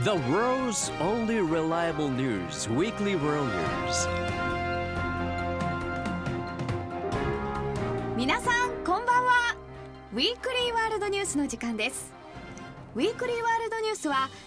The world's only reliable news. Weekly World News. 皆さんこんばんは。ウィークリーワールドニュースの時間です。ウィークリーワールドニュースは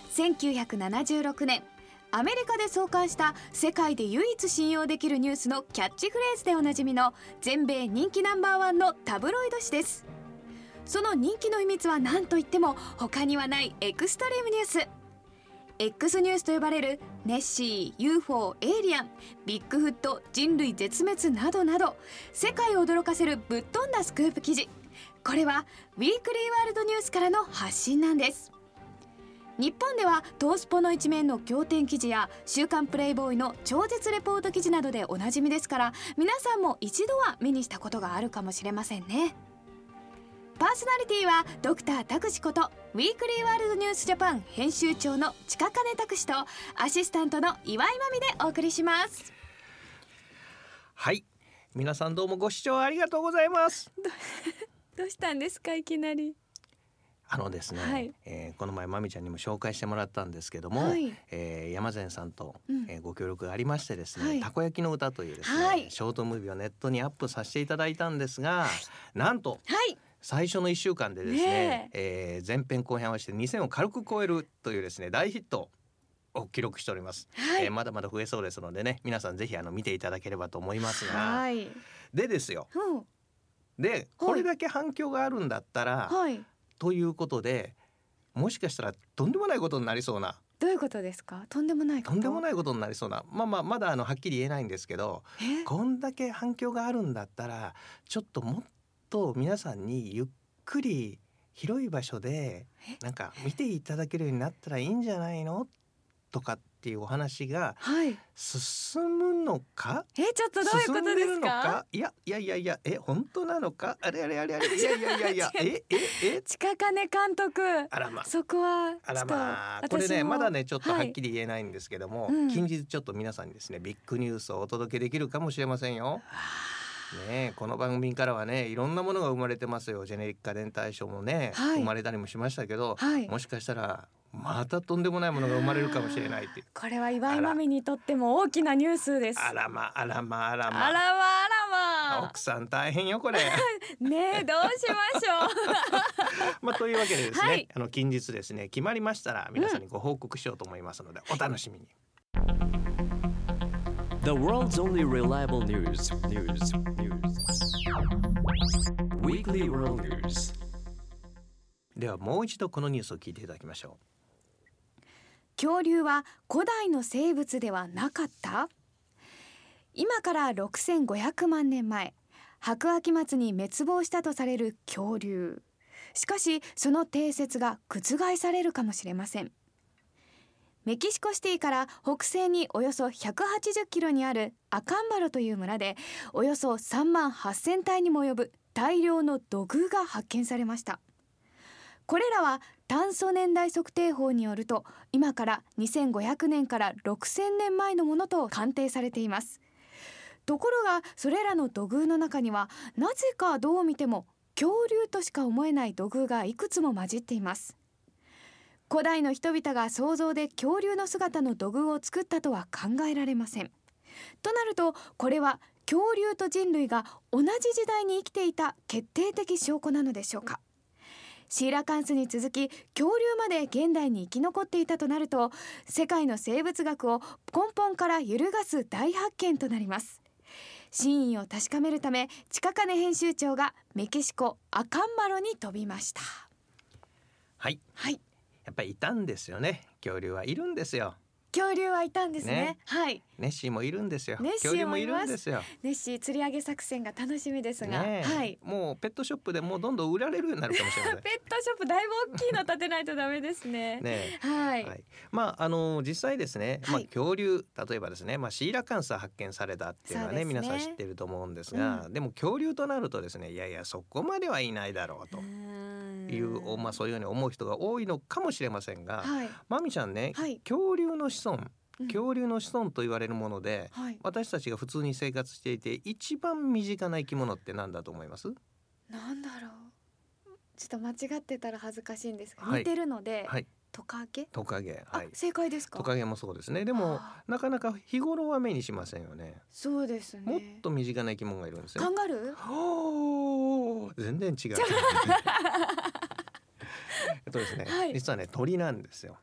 1976年アメリカで創刊した世界で唯一信用できるニュースのキャッチフレーズでおなじみの全米人気ナンバーワンのタブロイド紙です。その人気の秘密は何といっても他にはないエクストリームニュース。X ニュースと呼ばれるネッシー、UFO、エイリアン、ビッグフット、人類絶滅などなど世界を驚かせるぶっ飛んだスクープ記事。これはウィークリーワールドニュースからの発信なんです。日本ではトースポの一面の仰天記事や週刊プレイボーイの超絶レポート記事などでおなじみですから、皆さんも一度は目にしたことがあるかもしれませんね。パーソナリティはドクターたくしことウィークリーワールドニュースジャパン編集長の近金たくしとアシスタントの岩井真美でお送りします。 はい、皆さんどうもご視聴ありがとうございます。 どうしたんですかいきなり。 ですね、 はいこの前まみちゃんにも紹介してもらったんですけども、 はい、 山善さんと、ご協力がありましてですね、 はい、 たこ焼きの歌というですね、 はい、 ショートムービーをネットにアップさせていただいたんですが、なんと、最初の1週間でですね、前編後編合わせて2000を軽く超えるというですね大ヒットを記録しております。まだまだ増えそうですのでね、皆さんぜひ見ていただければと思いますが、でですよ、でこれだけ反響があるんだったら、ということでもしかしたらとんでもないことになりそうな。 どういうことですか？とんでもないこと。 とんでもないことになりそうな。まだはっきり言えないんですけど、こんだけ反響があるんだったらちょっともっと皆さんにゆっくり広い場所でなんか見ていただけるようになったらいいんじゃないのとかっていうお話が進むのか、 ちょっとどういうことですか？ 進んでるのか、いや本当なのか、あれいや近金監督、そこはこれねまだねちょっとはっきり言えないんですけども、近日ちょっと皆さんにですねビッグニュースをお届けできるかもしれませんよ。この番組からはねいろんなものが生まれてますよ。ジェネリック家電大賞もね、生まれたりもしましたけど、もしかしたらまたとんでもないものが生まれるかもしれないっていう。 これは岩井真美にとっても大きなニュースです。 あらま奥さん大変よこれねえどうしましょうというわけでですね、近日ですね決まりましたら皆さんにご報告しようと思いますので、お楽しみに。 The world's only reliable news. Weekly World News. ではもう一度このニュースを聞いていただきましょう。 恐竜は古代の生物ではなかった？今から6500万年前、白亜紀末に滅亡したとされる恐竜。しかしその定説が覆されるかもしれません。メキシコシティから北西におよそ180キロにあるアカンバロという村で、およそ3万8000体にも及ぶ大量の土偶が発見されました。これらは炭素年代測定法によると今から2500年から6000年前のものと鑑定されています。ところがそれらの土偶の中にはなぜかどう見ても恐竜としか思えない土偶がいくつも混じっています。古代の人々が想像で恐竜の姿の土偶を作ったとは考えられません。となるとこれは恐竜と人類が同じ時代に生きていた決定的証拠なのでしょうか。シーラカンスに続き恐竜まで現代に生き残っていたとなると、世界の生物学を根本から揺るがす大発見となります。真意を確かめるため近金編集長がメキシコアカンマロに飛びました。 やっぱりいたんですよね。恐竜はいるんですよ。 恐竜はいたんですね。 ネッシーもいるんですよ。 恐竜もいるんですよ。 ネッシー釣り上げ作戦が楽しみですが、 もうペットショップでもうどんどん売られるようになるかもしれないペットショップだいぶ大きいの建てないとダメですね。 実際ですね、恐竜例えばですね、シーラカンス発見されたっていうのはね皆さん知ってると思うんですが、でも恐竜となるとですね、いやそこまではいないだろうという、そういうように思う人が多いのかもしれませんが、まみちゃんね、恐竜の子孫と言われるもので、私たちが普通に生活していて一番身近な生き物って何だと思います？ なんだろう、ちょっと間違ってたら恥ずかしいんですが、似てるので、 トカゲ、 はい、 正解ですか？ トカゲもそうですね。でもなかなか日頃は目にしませんよね。 そうですね。 もっと身近な生き物がいるんですよ。 カンガルー？ 全然違うですね、 はい、 実はね鳥なんですよ。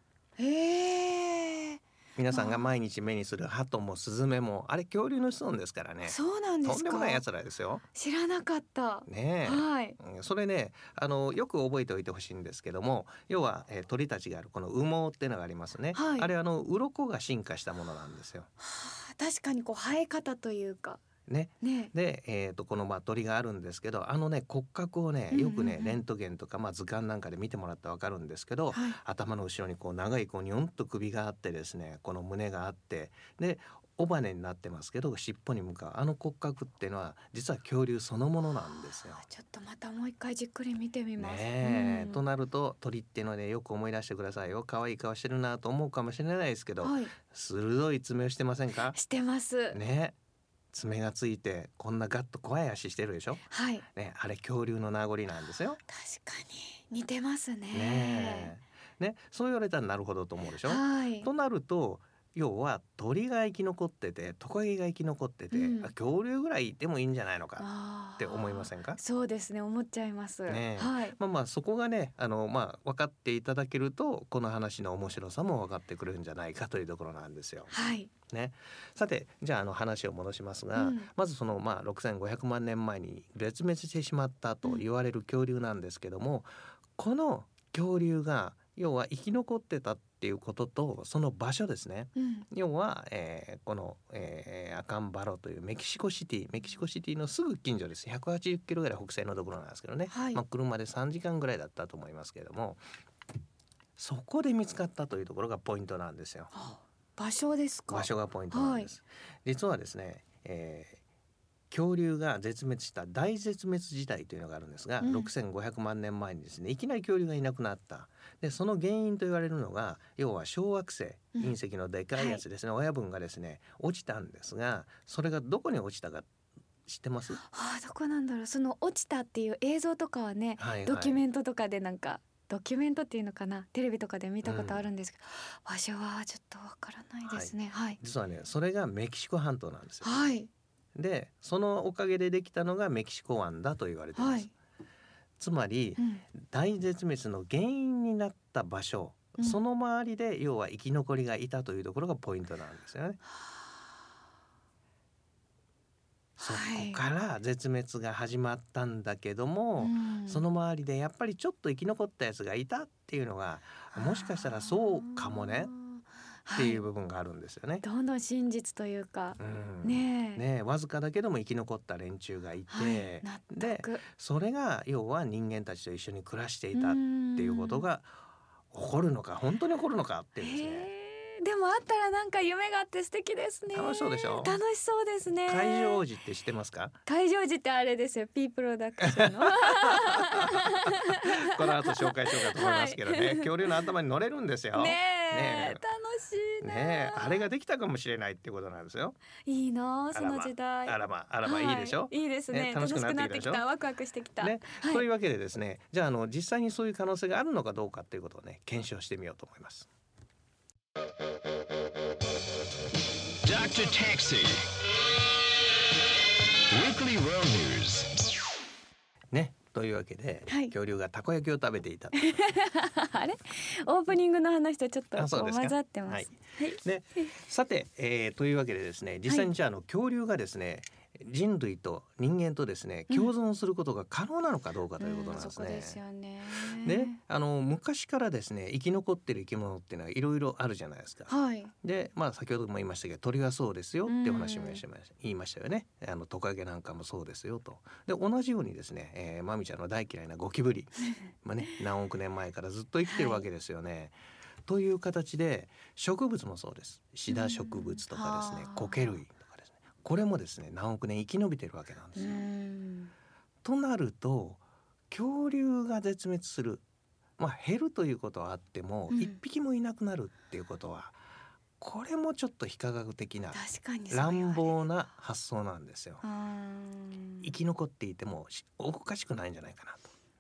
皆さんが毎日目にする鳩もスズメもあれ恐竜の子孫ですからね。 そうなんですか。 とんでもない奴らですよ。 知らなかったねえ、はい、それねよく覚えておいてほしいんですけども、要は、鳥たちがあるこの羽毛っていうのがありますね、はい、あれ鱗が進化したものなんですよ。 確かにこう生え方というかね、で、この鳥があるんですけど骨格をねよくね、レントゲンとか、図鑑なんかで見てもらってわかるんですけど、はい、頭の後ろにこう長いニョンと首があってですね、この胸があってで尾羽になってますけど尻尾に向かう骨格っていうのは実は恐竜そのものなんですよ。 ちょっとまたもう一回じっくり見てみます、 となると鳥っていうのはねよく思い出してくださいよ。可愛い顔してるなと思うかもしれないですけど、はい、鋭い爪をしてませんか？ してますね。爪がついてこんなガッと怖い足してるでしょ、はい、ね、あれ恐竜の名残なんですよ。 確かに似てますね。 そう言われたらなるほどと思うでしょ、 はい、 となると要は鳥が生き残っててトカゲが生き残ってて、恐竜ぐらいいてもいいんじゃないのかって思いませんか？ そうですね、思っちゃいます、はい、 そこがね分かっていただけるとこの話の面白さも分かってくるんじゃないかというところなんですよ。 はいさてじゃあ話を戻しますが、まずその6500万年前に絶滅してしまったと言われる恐竜なんですけども、この恐竜が要は生き残ってたっていうこととその場所ですね、要は、この、アカンバロというメキシコシティのすぐ近所です。180キロぐらい北西のところなんですけどね、はい、車で3時間ぐらいだったと思いますけれども、そこで見つかったというところがポイントなんですよ。 場所ですか？ 場所がポイントなんです、はい、実はですね、恐竜が絶滅した大絶滅時代というのがあるんですが、6500万年前にですねいきなり恐竜がいなくなった。でその原因と言われるのが要は小惑星、隕石のでかいやつですね、親分がですね落ちたんですが、それがどこに落ちたか知ってます？ どこなんだろう。その落ちたっていう映像とかはね、ドキュメントとかでドキュメントっていうのかな、テレビとかで見たことあるんですけど、場所はちょっとわからないですね、はい、 実はねそれがメキシコ半島なんですよ。 はい、 でそのおかげでできたのがメキシコ湾だと言われています、つまり、大絶滅の原因になった場所、その周りで要は生き残りがいたというところがポイントなんですよね。そこから絶滅が始まったんだけども、その周りでやっぱりちょっと生き残ったやつがいたっていうのがもしかしたらそうかもねっていう部分があるんですよね、 どんどん真実というか、 わずかだけども生き残った連中がいて、でそれが要は人間たちと一緒に暮らしていたっていうことが起こるのか、本当に起こるのかっていうんですね。 でもあったらなんか夢があって素敵ですね。 楽しそうでしょ？ 楽しそうですね。 海上王子って知ってますか？ 海上王子ってあれですよ、P プロダクションのこの後紹介しようかと思いますけどね、恐竜の頭に乗れるんですよ。 楽しいな、 あれができたかもしれないってことなんですよ。 いいなその時代。 あらまいいでしょ？ いいですね。楽しくなってきた、ワクワクしてきた、 というわけでですね、じゃあ実際にそういう可能性があるのかどうかっていうことをね検証してみようと思います。Dr. Taxi Weekly World News ね、というわけで、恐竜がたこ焼きを食べていたあれオープニングの話とちょっと混ざってます。 さて、というわけでですね、実際にじゃあ恐竜がですね人類と人間とですね共存することが可能なのかどうかということなんですね。 そこですよね。 で昔からですね生き残ってる生き物っていうのはいろいろあるじゃないですか、で先ほども言いましたけど鳥はそうですよってお話も言いましたよね。トカゲなんかもそうですよと。で同じようにですね、マミちゃんの大嫌いなゴキブリ何億年前からずっと生きてるわけですよね、という形で植物もそうです。シダ植物とかですね、苔類これもですね何億年生き延びてるわけなんですよ。となると恐竜が絶滅する、減るということはあっても、一匹もいなくなるっていうことはこれもちょっと非科学的な乱暴な発想なんですよ。生き残っていてもおかしくないんじゃないかなと。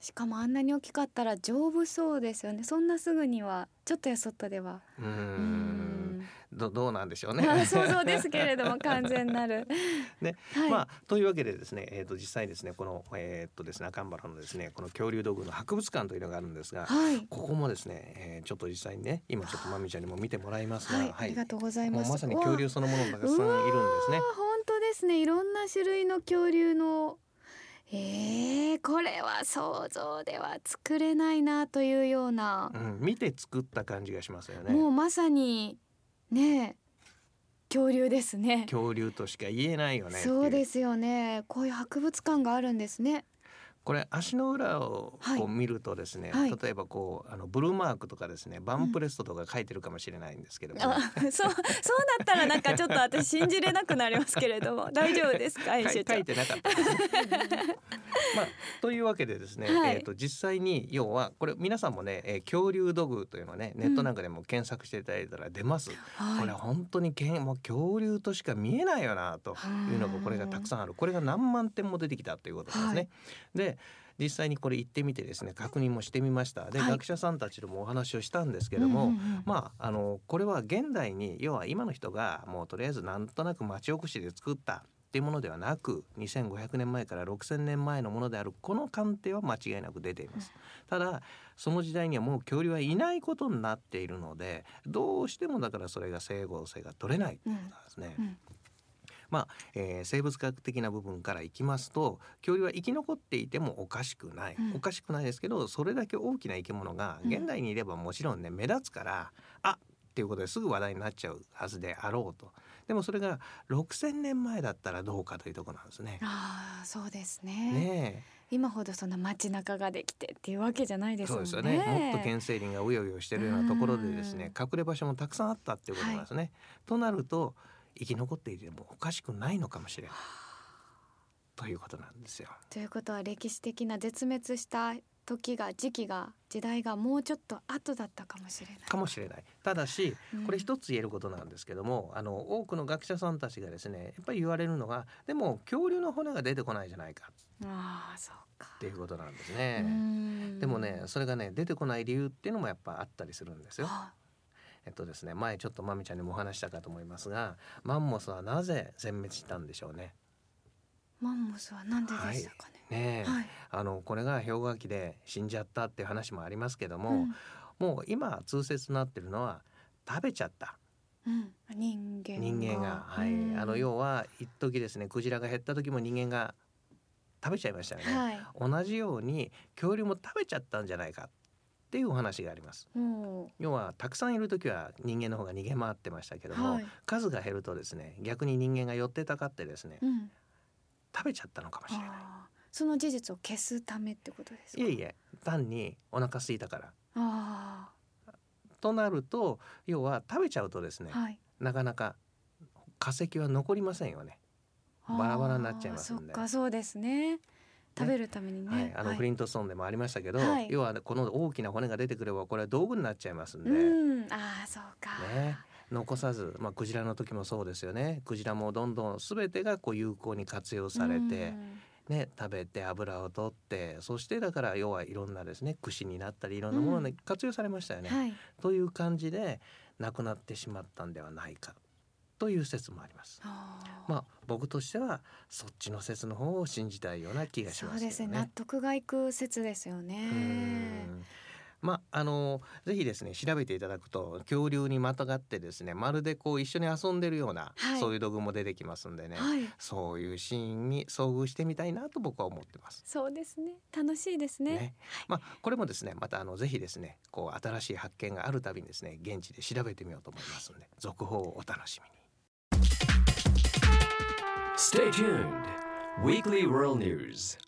しかもあんなに大きかったら丈夫そうですよね。そんなすぐにはちょっとやそっとではどうなんでしょうね想像ですけれども完全なるね、はい、というわけでですね、実際ですねこのですね、赤原のですねこの恐竜道具の博物館というのがあるんですが、はい、ここもですね、ちょっと実際にね今ちょっとまみちゃんにも見てもらいますが、 はい、ありがとうございます。 もうまさに恐竜そのものがたくさんいるんですね。 本当ですね。いろんな種類の恐竜のこれは想像では作れないなというような、 見て作った感じがしますよね。 もうまさにね恐竜ですね。 恐竜としか言えないよね。 そうですよね。こういう博物館があるんですね。 これ足の裏をこう見るとですね、はい、例えばこうブルーマークとかですねバンプレストとか書いてるかもしれないんですけども、 そうだったらなんかちょっと私信じれなくなりますけれども大丈夫ですか編集長。 書いてなかったですねというわけでですね、はい、実際に要はこれ皆さんもね、恐竜土偶というのはねネットなんかでも検索していただいたら出ます、これ本当にもう恐竜としか見えないよなというのがこれがたくさんある。これが何万点も出てきたということですね、で実際にこれ行ってみてですね確認もしてみました。で、学者さんたちともお話をしたんですけども、これは現代に要は今の人がもうとりあえずなんとなく町おこしで作ったっていうものではなく2500年前から6000年前のものであるこの鑑定は間違いなく出ています。ただその時代にはもう恐竜はいないことになっているのでどうしてもだからそれが整合性が取れないということですね。生物学的な部分からいきますと恐竜は生き残っていてもおかしくない、おかしくないですけどそれだけ大きな生き物が現代にいればもちろんね目立つからっていうことですぐ話題になっちゃうはずであろうと。でもそれが6000年前だったらどうかというところなんですね。 そうですね。今ほどそんな街中ができてっていうわけじゃないですもんね。 そうですよね。もっと原生林がうようよしてるようなところでですね隠れ場所もたくさんあったっていうことなんですね、となると生き残っていてもおかしくないのかもしれないということなんですよ。 ということは歴史的な絶滅した時代がもうちょっと後だったかもしれない。 ただしこれ一つ言えることなんですけども、多くの学者さんたちがですねやっぱり言われるのがでも恐竜の骨が出てこないじゃないかそうかっていうことなんですね。でもねそれがね出てこない理由っていうのもやっぱあったりするんですよ。ですね、前ちょっとまみちゃんにもお話したかと思いますがマンモスはなぜ全滅したんでしょうね。 マンモスはなんででしたかね。 これが氷河期で死んじゃったっていう話もありますけども、もう今通説になってるのは食べちゃった、 人間が、要は一時ですねクジラが減った時も人間が食べちゃいましたよね、同じように恐竜も食べちゃったんじゃないかっていうお話があります。要はたくさんいる時は人間の方が逃げ回ってましたけども、数が減るとですね逆に人間が寄ってたかってですね、食べちゃったのかもしれない。 その事実を消すためってことですか。 いえ単にお腹空いたからとなると要は食べちゃうとですね、なかなか化石は残りませんよね。バラバラになっちゃいますんで。 そうですね。食べるためにね、 フリントストーンでもありましたけど、要はこの大きな骨が出てくればこれは道具になっちゃいますんで、 そうか、 残さず、クジラの時もそうですよね。クジラもどんどん全てが有効に活用されて、食べて油を取ってそしてだから要はいろんなですね串になったりいろんなものに活用されましたよね、という感じでなくなってしまったんではないかという説もあります。僕としてはそっちの説の方を信じたいような気がしますよね。 そうですね、納得がいく説ですよね。 ぜひですね調べていただくと恐竜にまたがってですねまるで一緒に遊んでるような、そういう道具も出てきますんでね、そういうシーンに遭遇してみたいなと僕は思ってます。 そうですね、楽しいですね。 これもですねまたぜひですね新しい発見があるたびにですね現地で調べてみようと思いますので、続報をお楽しみに。 Stay tuned. Weekly World News.